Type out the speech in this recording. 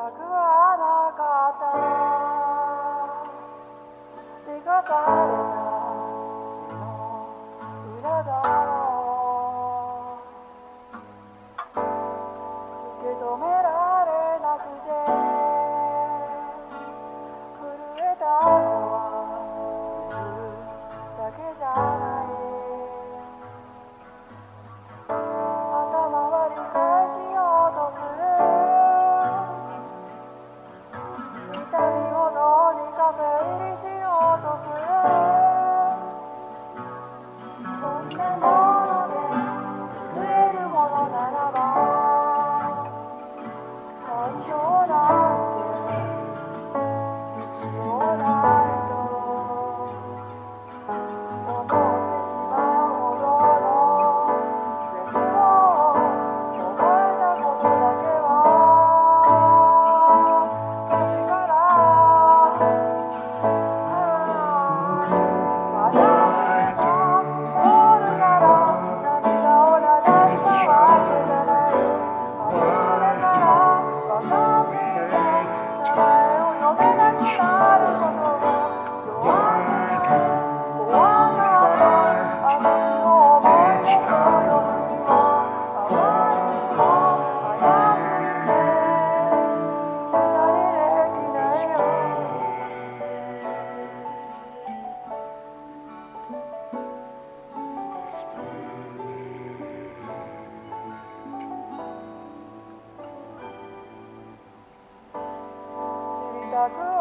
くはなかった生かされた死の裏側受け止められなくて震えたのは自分だけじゃない頭は理解しようとする痛みをどうにか整理しようとするそんなもので増えるものならば感情なんて必要ないと思ってしまうほどの絶望を覚えたことだけは確かだただ一つ通るなら涙を流したわけじゃない溢れから分かっていた名前を呼べなくなることが弱くて怖かったあの日の思い出と夜にはあまりにも早すぎて二人でできないよ知りたく